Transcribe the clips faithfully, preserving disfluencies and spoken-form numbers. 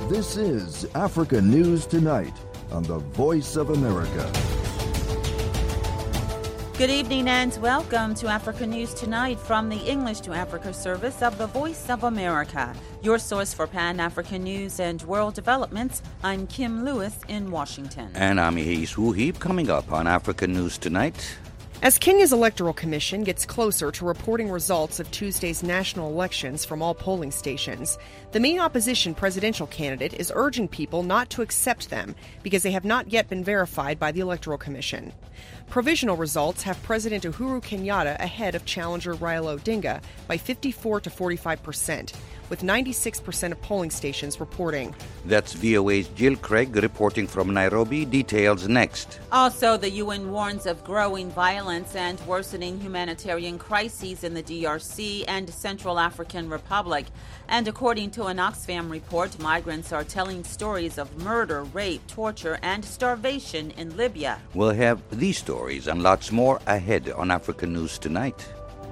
This is Africa News Tonight on the Voice of America. Good evening and welcome to Africa News Tonight from the English to Africa service of the Voice of America. Your source for Pan-African news and world developments. I'm Kim Lewis in Washington. And I'm Yehis Wuhib. Coming up on Africa News Tonight. As Kenya's Electoral Commission gets closer to reporting results of Tuesday's national elections from all polling stations, the main opposition presidential candidate is urging people not to accept them because they have not yet been verified by the Electoral Commission. Provisional results have President Uhuru Kenyatta ahead of challenger Raila Odinga by fifty-four to forty-five percent, with ninety-six percent of polling stations reporting. That's V O A's Jill Craig reporting from Nairobi. Details next. Also, the U N warns of growing violence and worsening humanitarian crises in the D R C and Central African Republic. And according to an Oxfam report, migrants are telling stories of murder, rape, torture, and starvation in Libya. We'll have these stories and lots more ahead on Africa News Tonight.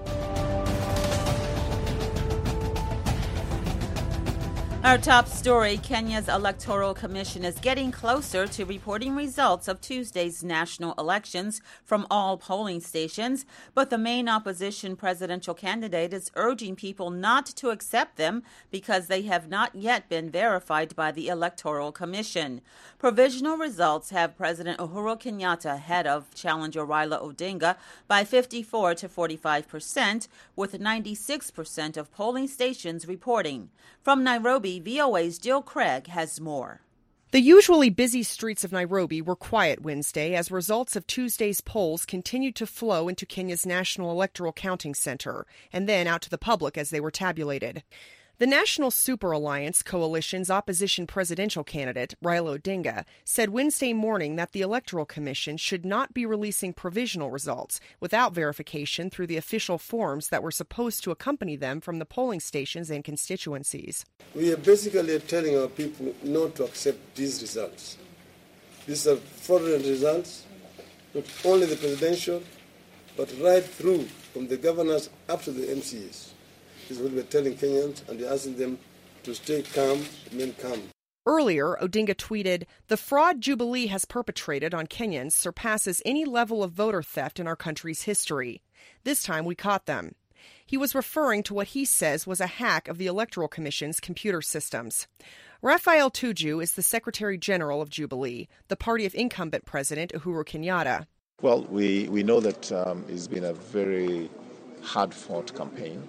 Our top story, Kenya's Electoral Commission is getting closer to reporting results of Tuesday's national elections from all polling stations, but the main opposition presidential candidate is urging people not to accept them because they have not yet been verified by the Electoral Commission. Provisional results have President Uhuru Kenyatta ahead of challenger Raila Odinga by fifty-four to forty-five percent, with ninety-six percent of polling stations reporting. From Nairobi, V O A's Jill Craig has more. The usually busy streets of Nairobi were quiet Wednesday as results of Tuesday's polls continued to flow into Kenya's National Electoral Counting Center and then out to the public as they were tabulated. The National Super Alliance Coalition's opposition presidential candidate, Raila Odinga, said Wednesday morning that the Electoral Commission should not be releasing provisional results without verification through the official forms that were supposed to accompany them from the polling stations and constituencies. We are basically telling our people not to accept these results. These are fraudulent results, not only the presidential, but right through from the governors up to the M C Es. This is what we're telling Kenyans, and we're asking them to stay calm, remain calm. Earlier, Odinga tweeted, "The fraud Jubilee has perpetrated on Kenyans surpasses any level of voter theft in our country's history. This time we caught them." He was referring to what he says was a hack of the Electoral Commission's computer systems. Raphael Tuju is the Secretary General of Jubilee, the party of incumbent President Uhuru Kenyatta. Well, we, we know that um, it's been a very hard-fought campaign.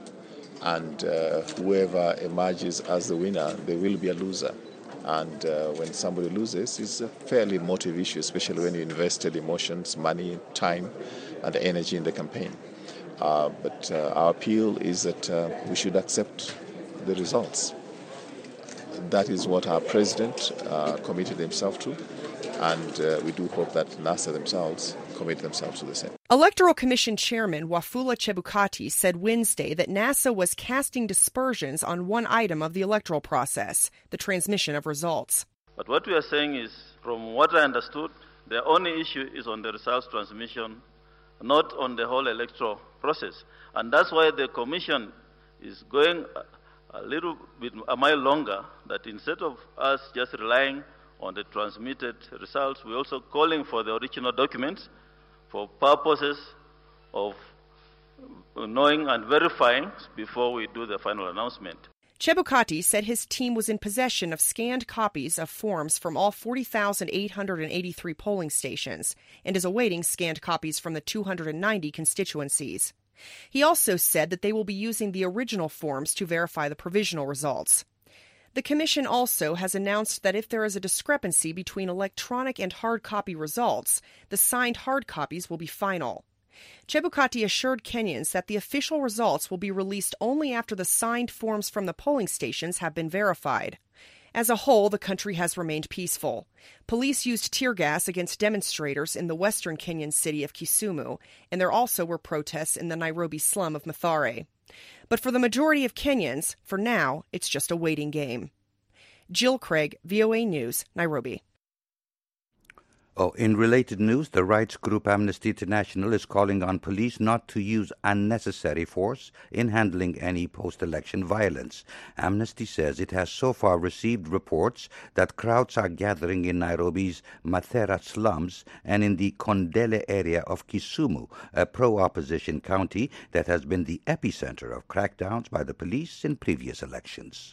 And uh, whoever emerges as the winner, they will be a loser. And uh, when somebody loses, it's a fairly motive issue, especially when you invested emotions, money, time, and energy in the campaign. Uh, but uh, our appeal is that uh, we should accept the results. That is what our president uh, committed himself to, and uh, we do hope that NASA themselves commit themselves to the same. Electoral Commission Chairman Wafula Chebukati said Wednesday that NASA was casting dispersions on one item of the electoral process, the transmission of results. But what we are saying is, from what I understood, the only issue is on the results transmission, not on the whole electoral process. And that's why the Commission is going a little bit a mile longer, that instead of us just relying on the transmitted results, we're also calling for the original documents for purposes of knowing and verifying before we do the final announcement. Chebukati said his team was in possession of scanned copies of forms from all forty thousand eight hundred eighty-three polling stations and is awaiting scanned copies from the two hundred ninety constituencies. He also said that they will be using the original forms to verify the provisional results. The Commission also has announced that if there is a discrepancy between electronic and hard copy results, the signed hard copies will be final. Chebukati assured Kenyans that the official results will be released only after the signed forms from the polling stations have been verified. As a whole, the country has remained peaceful. Police used tear gas against demonstrators in the western Kenyan city of Kisumu, and there also were protests in the Nairobi slum of Mathare. But for the majority of Kenyans, for now, it's just a waiting game. Jill Craig, V O A News, Nairobi. Oh, in related news, the rights group Amnesty International is calling on police not to use unnecessary force in handling any post-election violence. Amnesty says it has so far received reports that crowds are gathering in Nairobi's Mathera slums and in the Kondele area of Kisumu, a pro-opposition county that has been the epicenter of crackdowns by the police in previous elections.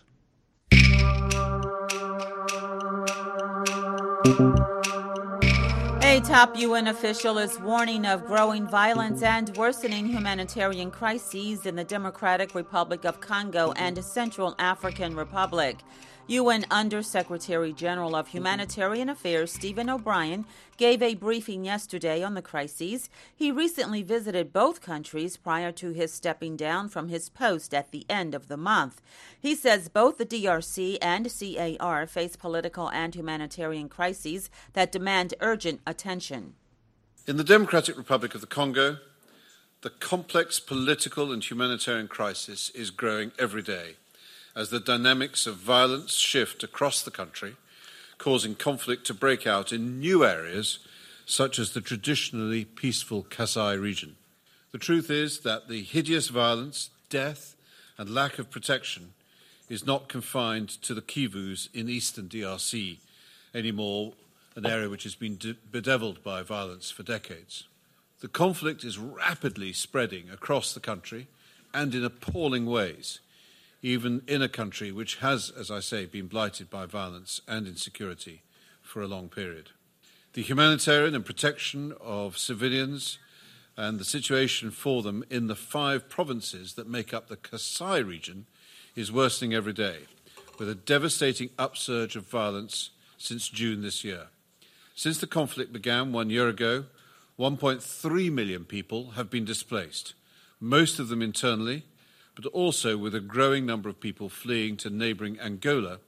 A top U N official is warning of growing violence and worsening humanitarian crises in the Democratic Republic of Congo and Central African Republic. U N Undersecretary General of Humanitarian Affairs Stephen O'Brien gave a briefing yesterday on the crises. He recently visited both countries prior to his stepping down from his post at the end of the month. He says both the D R C and C A R face political and humanitarian crises that demand urgent attention. In the Democratic Republic of the Congo, the complex political and humanitarian crisis is growing every day as the dynamics of violence shift across the country, causing conflict to break out in new areas such as the traditionally peaceful Kasai region. The truth is that the hideous violence, death and lack of protection is not confined to the Kivus in eastern D R C anymore, an area which has been de- bedeviled by violence for decades. The conflict is rapidly spreading across the country and in appalling ways, even in a country which has, as I say, been blighted by violence and insecurity for a long period. The humanitarian and protection of civilians and the situation for them in the five provinces that make up the Kasai region is worsening every day, with a devastating upsurge of violence since June this year. Since the conflict began one year ago, one point three million people have been displaced, most of them internally, but also with a growing number of people fleeing to neighbouring Angola.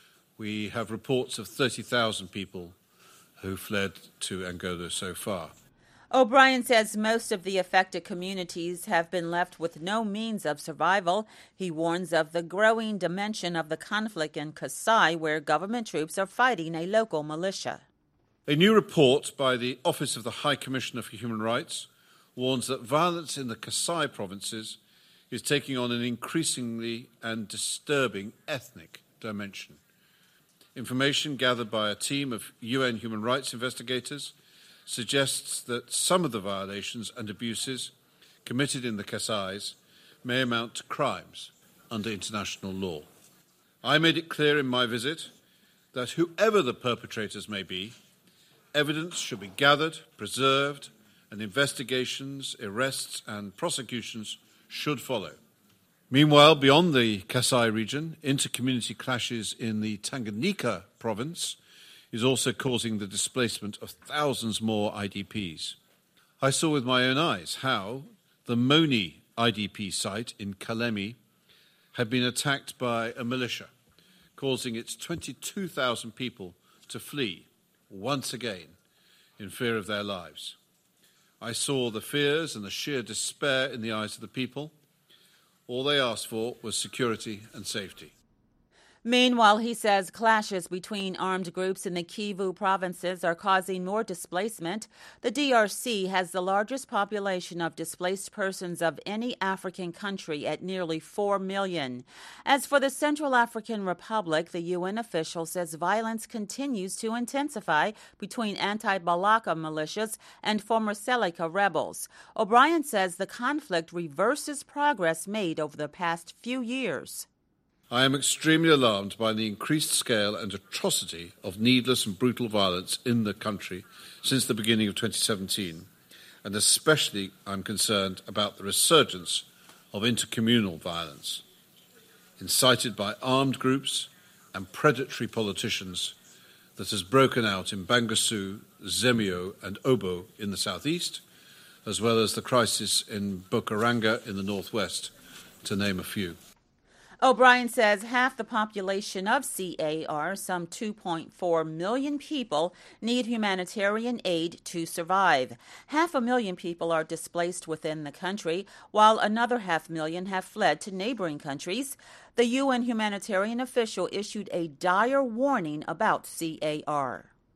We have reports of thirty thousand people who fled to Angola so far. O'Brien says most of the affected communities have been left with no means of survival. He warns of the growing dimension of the conflict in Kasai, where government troops are fighting a local militia. A new report by the Office of the High Commissioner for Human Rights warns that violence in the Kasai provinces is taking on an increasingly and disturbing ethnic dimension. Information gathered by a team of U N human rights investigators suggests that some of the violations and abuses committed in the Kasais may amount to crimes under international law. I made it clear in my visit that whoever the perpetrators may be, evidence should be gathered, preserved, and investigations, arrests, and prosecutions should follow. Meanwhile, beyond the Kasai region, inter-community clashes in the Tanganyika province is also causing the displacement of thousands more I D Ps. I saw with my own eyes how the Moni I D P site in Kalemi had been attacked by a militia, causing its twenty-two thousand people to flee once again in fear of their lives. I saw the fears and the sheer despair in the eyes of the people. All they asked for was security and safety. Meanwhile, he says clashes between armed groups in the Kivu provinces are causing more displacement. The D R C has the largest population of displaced persons of any African country at nearly four million. As for the Central African Republic, the U N official says violence continues to intensify between anti-Balaka militias and former Seleka rebels. O'Brien says the conflict reverses progress made over the past few years. I am extremely alarmed by the increased scale and atrocity of needless and brutal violence in the country since the beginning of twenty seventeen, and especially I'm concerned about the resurgence of intercommunal violence, incited by armed groups and predatory politicians, that has broken out in Bangassou, Zemio and Obo in the southeast, as well as the crisis in Bokaranga in the northwest, to name a few. O'Brien says half the population of C A R, some two point four million people, need humanitarian aid to survive. Half a million people are displaced within the country, while another half million have fled to neighboring countries. The U N humanitarian official issued a dire warning about C A R.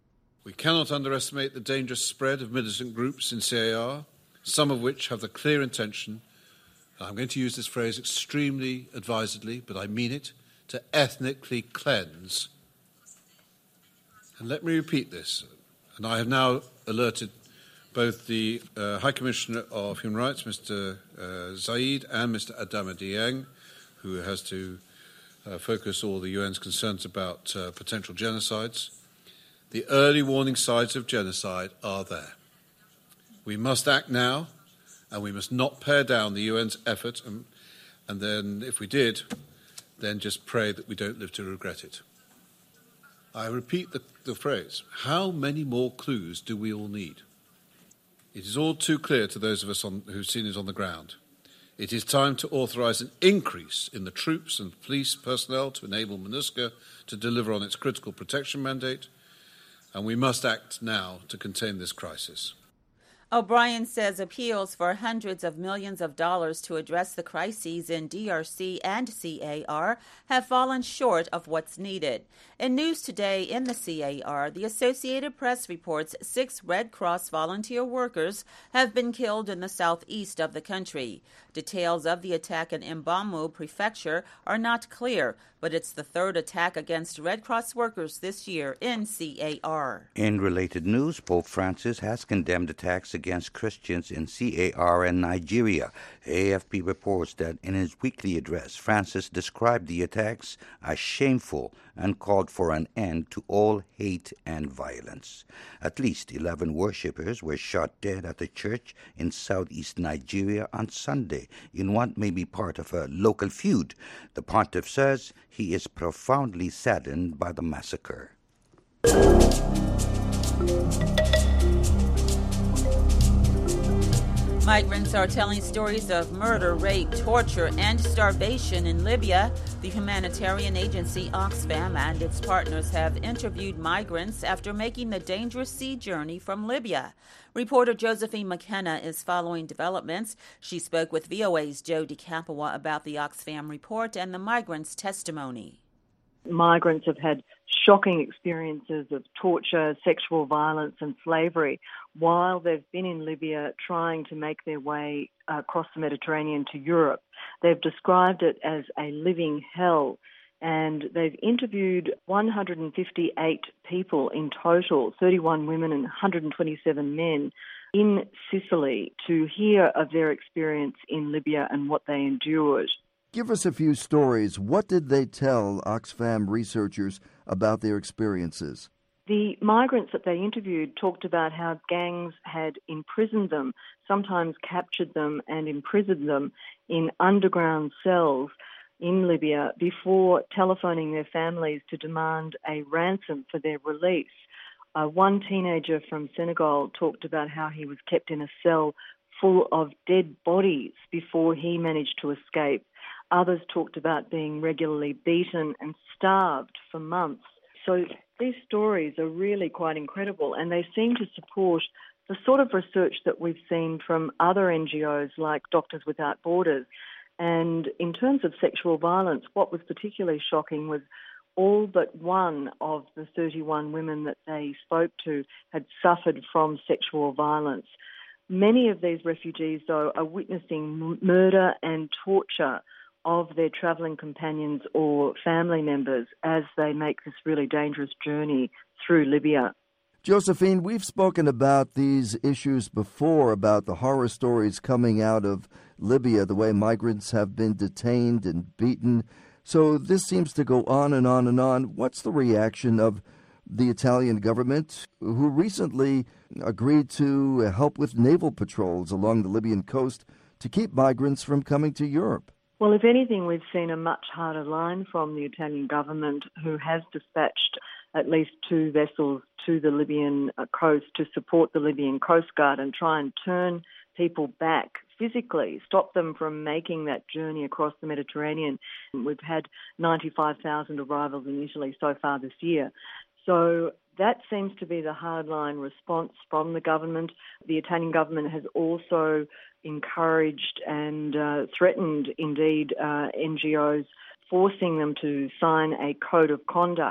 We cannot underestimate the dangerous spread of militant groups in C A R, some of which have the clear intention, I'm going to use this phrase extremely advisedly, but I mean it, to ethnically cleanse. And let me repeat this, and I have now alerted both the uh, High Commissioner of Human Rights, Mister Uh, Zaid, and Mister Adama Dieng, who has to uh, focus all the U N's concerns about uh, potential genocides. The early warning signs of genocide are there. We must act now, and we must not pare down the U N's effort, and, and then, if we did, then just pray that we don't live to regret it. I repeat the, the phrase, how many more clues do we all need? It is all too clear to those of us on, who've seen it on the ground. It is time to authorise an increase in the troops and police personnel to enable MONUSCO to deliver on its critical protection mandate, and we must act now to contain this crisis. O'Brien says appeals for hundreds of millions of dollars to address the crises in D R C and C A R have fallen short of what's needed. In news today in the C A R, the Associated Press reports six Red Cross volunteer workers have been killed in the southeast of the country. Details of the attack in Mbamu Prefecture are not clear, but it's the third attack against Red Cross workers this year in C A R. In related news, Pope Francis has condemned attacks against Christians in C A R and Nigeria. A F P reports that in his weekly address, Francis described the attacks as shameful and called for an end to all hate and violence. At least eleven worshippers were shot dead at a church in southeast Nigeria on Sunday in what may be part of a local feud. The pontiff says he is profoundly saddened by the massacre. Migrants are telling stories of murder, rape, torture, and starvation in Libya. The humanitarian agency Oxfam and its partners have interviewed migrants after making the dangerous sea journey from Libya. Reporter Josephine McKenna is following developments. She spoke with V O A's Joe DeCapua about the Oxfam report and the migrants' testimony. Migrants have had shocking experiences of torture, sexual violence and slavery while they've been in Libya trying to make their way uh, across the Mediterranean to Europe. They've described it as a living hell, and they've interviewed one hundred fifty-eight people in total, thirty-one women and one hundred twenty-seven men, in Sicily to hear of their experience in Libya and what they endured. Give us a few stories. What did they tell Oxfam researchers about their experiences? The migrants that they interviewed talked about how gangs had imprisoned them, sometimes captured them and imprisoned them in underground cells in Libya before telephoning their families to demand a ransom for their release. Uh, one teenager from Senegal talked about how he was kept in a cell full of dead bodies before he managed to escape. Others talked about being regularly beaten and starved for months. So these stories are really quite incredible, and they seem to support the sort of research that we've seen from other N G Os like Doctors Without Borders. And in terms of sexual violence, what was particularly shocking was all but one of the thirty-one women that they spoke to had suffered from sexual violence. Many of these refugees, though, are witnessing murder and torture of their travelling companions or family members as they make this really dangerous journey through Libya. Josephine, we've spoken about these issues before, about the horror stories coming out of Libya, the way migrants have been detained and beaten. So this seems to go on and on and on. What's the reaction of the Italian government, who recently agreed to help with naval patrols along the Libyan coast to keep migrants from coming to Europe? Well, if anything, we've seen a much harder line from the Italian government, who has dispatched at least two vessels to the Libyan coast to support the Libyan Coast Guard and try and turn people back physically, stop them from making that journey across the Mediterranean. We've had ninety-five thousand arrivals in Italy so far this year. So that seems to be the hardline response from the government. The Italian government has also encouraged and uh, threatened, indeed, uh, N G Os, forcing them to sign a code of conduct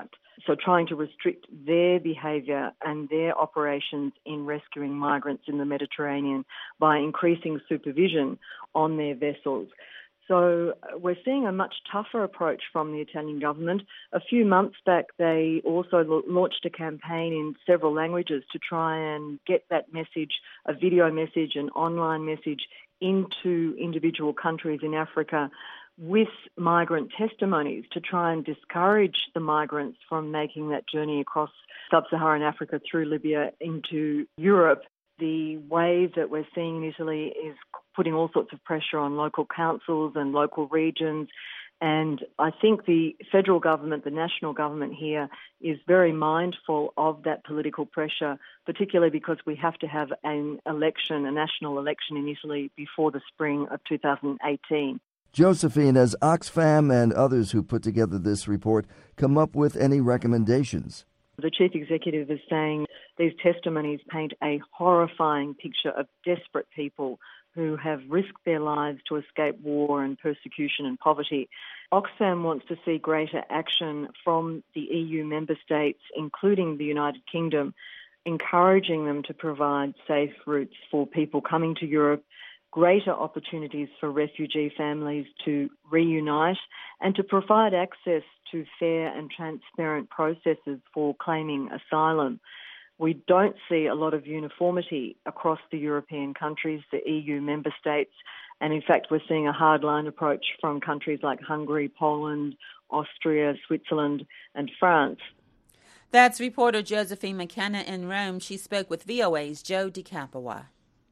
so trying to restrict their behaviour and their operations in rescuing migrants in the Mediterranean by increasing supervision on their vessels. So we're seeing a much tougher approach from the Italian government. A few months back, they also launched a campaign in several languages to try and get that message, a video message, an online message, into individual countries in Africa with migrant testimonies to try and discourage the migrants from making that journey across sub-Saharan Africa through Libya into Europe. The wave that we're seeing in Italy is putting all sorts of pressure on local councils and local regions. And I think the federal government, the national government here, is very mindful of that political pressure, particularly because we have to have an election, a national election in Italy before the spring of two thousand eighteen. Josephine, has Oxfam and others who put together this report come up with any recommendations? The chief executive is saying these testimonies paint a horrifying picture of desperate people who have risked their lives to escape war and persecution and poverty. Oxfam wants to see greater action from the E U member states, including the United Kingdom, encouraging them to provide safe routes for people coming to Europe, greater opportunities for refugee families to reunite, and to provide access to fair and transparent processes for claiming asylum. We don't see a lot of uniformity across the European countries, the E U member states, and in fact we're seeing a hardline approach from countries like Hungary, Poland, Austria, Switzerland and France. That's reporter Josephine McKenna in Rome. She spoke with V O A's Joe DeCapua.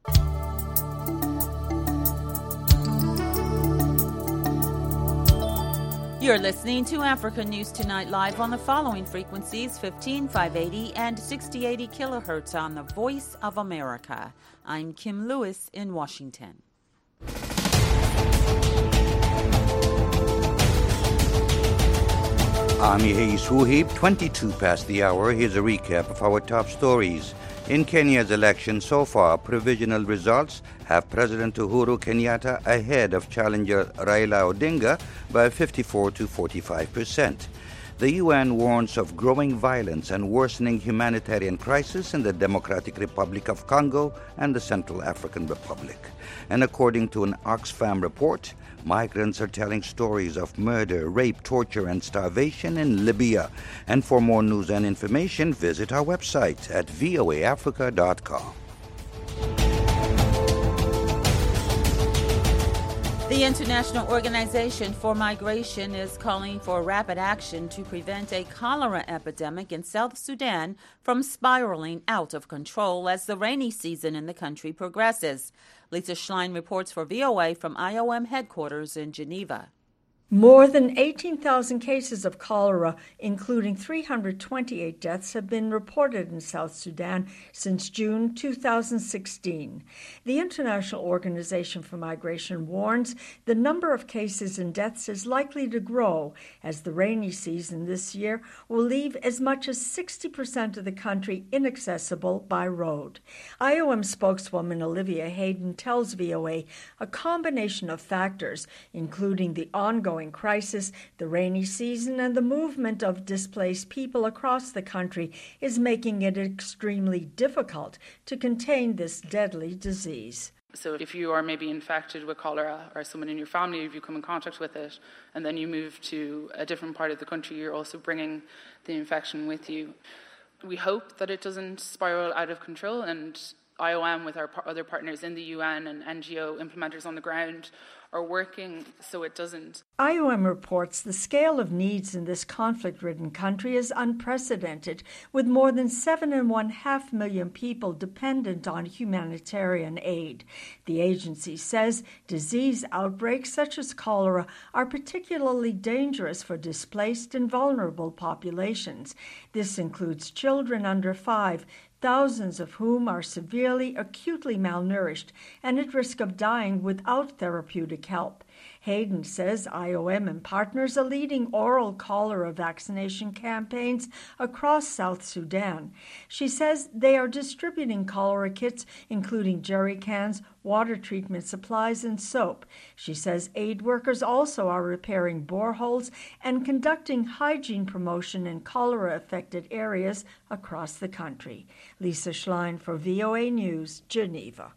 You're listening to Africa News Tonight live on the following frequencies: fifteen five eighty and sixty eighty kilohertz on the Voice of America. I'm Kim Lewis in Washington. I'm Yehi Suhib, twenty-two past the hour. Here's a recap of our top stories. In Kenya's election so far, provisional results have President Uhuru Kenyatta ahead of challenger Raila Odinga by fifty-four to forty-five percent. The U N warns of growing violence and worsening humanitarian crisis in the Democratic Republic of Congo and the Central African Republic. And according to an Oxfam report, migrants are telling stories of murder, rape, torture, and starvation in Libya. And for more news and information, visit our website at v o a africa dot com. The International Organization for Migration is calling for rapid action to prevent a cholera epidemic in South Sudan from spiraling out of control as the rainy season in the country progresses. Lisa Schlein reports for V O A from I O M headquarters in Geneva. More than eighteen thousand cases of cholera, including three hundred twenty-eight deaths, have been reported in South Sudan since June two thousand sixteen. The International Organization for Migration warns the number of cases and deaths is likely to grow as the rainy season this year will leave as much as sixty percent of the country inaccessible by road. I O M spokeswoman Olivia Hayden tells V O A a combination of factors, including the ongoing crisis, the rainy season, and the movement of displaced people across the country is making it extremely difficult to contain this deadly disease. So if you are maybe infected with cholera or someone in your family, if you come in contact with it, and then you move to a different part of the country, you're also bringing the infection with you. We hope that it doesn't spiral out of control, and I O M with our par- other partners in the U N and N G O implementers on the ground are working so it doesn't. I O M reports the scale of needs in this conflict-ridden country is unprecedented, with more than seven and one half million people dependent on humanitarian aid. The agency says disease outbreaks such as cholera are particularly dangerous for displaced and vulnerable populations. This includes children under five, thousands of whom are severely, acutely malnourished and at risk of dying without therapeutic help. Hayden says I O M and partners are leading oral cholera vaccination campaigns across South Sudan. She says they are distributing cholera kits, including jerry cans, water treatment supplies, and soap. She says aid workers also are repairing boreholes and conducting hygiene promotion in cholera-affected areas across the country. Lisa Schlein for V O A News, Geneva.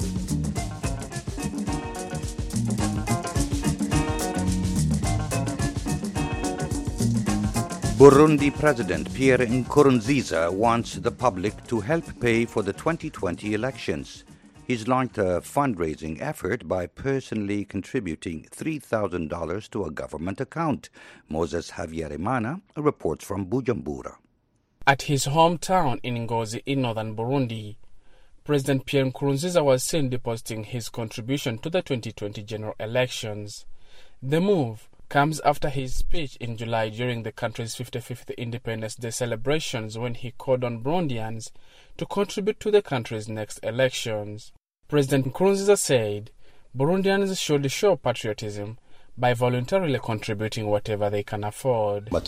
Burundi President Pierre Nkurunziza wants the public to help pay for the twenty twenty elections. He's launched a fundraising effort by personally contributing three thousand dollars to a government account. Moses Havyarimana reports from Bujumbura. At his hometown in Ngozi in northern Burundi, President Pierre Nkurunziza was seen depositing his contribution to the twenty twenty general elections. The move comes after his speech in July during the country's fifty-fifth Independence Day celebrations, when he called on Burundians to contribute to the country's next elections. President Nkurunziza said Burundians should show patriotism by voluntarily contributing whatever they can afford. He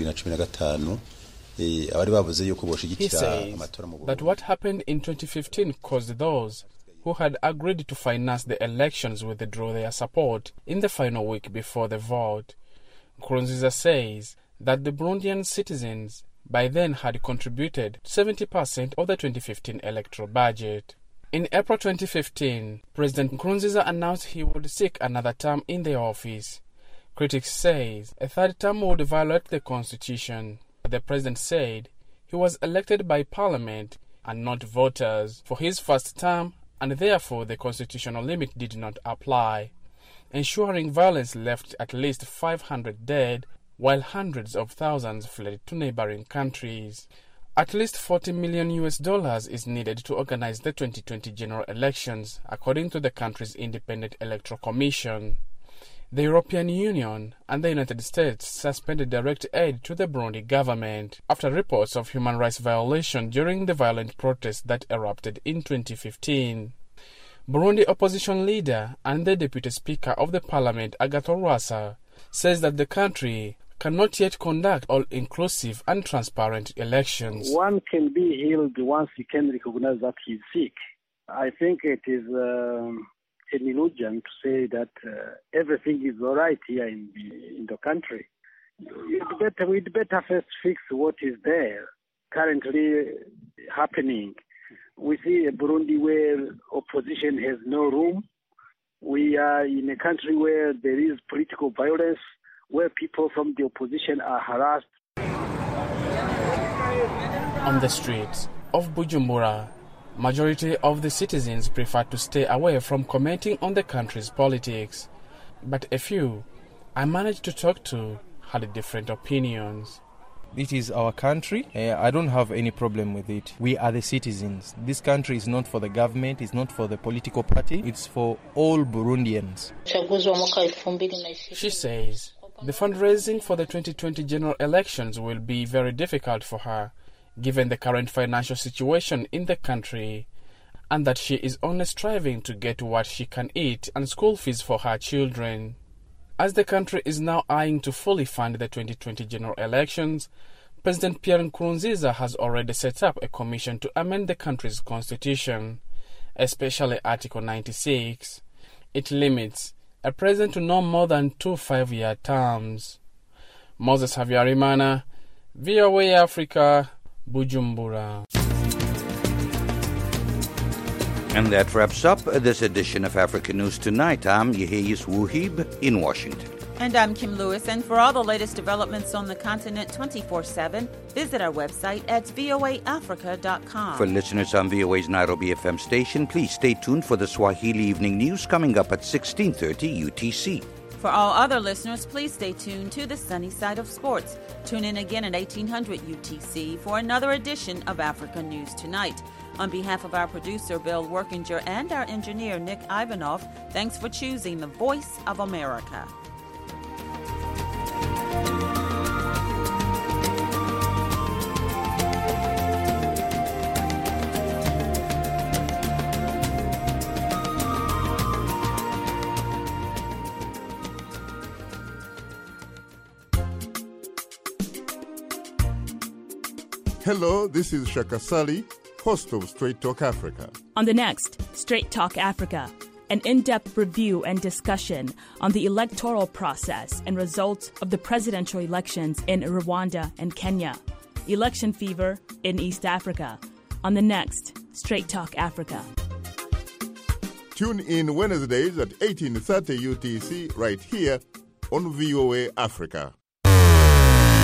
says that what happened in twenty fifteen caused those who had agreed to finance the elections withdraw their support in the final week before the vote. Nkurunziza says that the Burundian citizens by then had contributed seventy percent of the twenty fifteen electoral budget. In April twenty fifteen, President Nkurunziza announced he would seek another term in the office. Critics say a third term would violate the constitution. The president said he was elected by parliament and not voters for his first term, and therefore the constitutional limit did not apply. Ensuring violence left at least five hundred dead, while hundreds of thousands fled to neighboring countries. At least forty million U S dollars is needed to organize the twenty twenty general elections, according to the country's Independent Electoral Commission. The European Union and the United States suspended direct aid to the Burundi government after reports of human rights violation during the violent protests that erupted in twenty fifteen. Burundi opposition leader and the deputy speaker of the parliament, Agathon Rwasa, says that the country cannot yet conduct all-inclusive and transparent elections. One can be healed once he can recognize that he's sick. I think it is um, an illusion to say that uh, everything is all right here in the, in the country. We'd better, we'd better first fix what is there currently happening. We see a Burundi where opposition has no room. We are in a country where there is political violence, where people from the opposition are harassed. On the streets of Bujumbura, majority of the citizens prefer to stay away from commenting on the country's politics. But a few I managed to talk to had different opinions. It is our country. Uh, I don't have any problem with it. We are the citizens. This country is not for the government, it's not for the political party, it's for all Burundians. She says the fundraising for the twenty twenty general elections will be very difficult for her, given the current financial situation in the country, and that she is only striving to get what she can eat and school fees for her children. As the country is now eyeing to fully fund the twenty twenty general elections, President Pierre Nkurunziza has already set up a commission to amend the country's constitution, especially Article ninety-six. It limits a president to no more than two five-year terms. Moses Havyarimana, V O A Africa, Bujumbura. And that wraps up this edition of Africa News Tonight. I'm Yehiyis Wuhib in Washington. And I'm Kim Lewis. And for all the latest developments on the continent twenty-four seven, visit our website at V O A Africa dot com. For listeners on V O A's Nairobi F M station, please stay tuned for the Swahili Evening News coming up at sixteen thirty U T C. For all other listeners, please stay tuned to the sunny side of sports. Tune in again at eighteen hundred U T C for another edition of Africa News Tonight. On behalf of our producer, Bill Workinger, and our engineer, Nick Ivanov, thanks for choosing the Voice of America. Hello, this is Shaka Sali, host of Straight Talk Africa. On the next Straight Talk Africa, an in-depth review and discussion on the electoral process and results of the presidential elections in Rwanda and Kenya. Election fever in East Africa. On the next Straight Talk Africa. Tune in Wednesdays at eighteen thirty U T C right here on V O A Africa.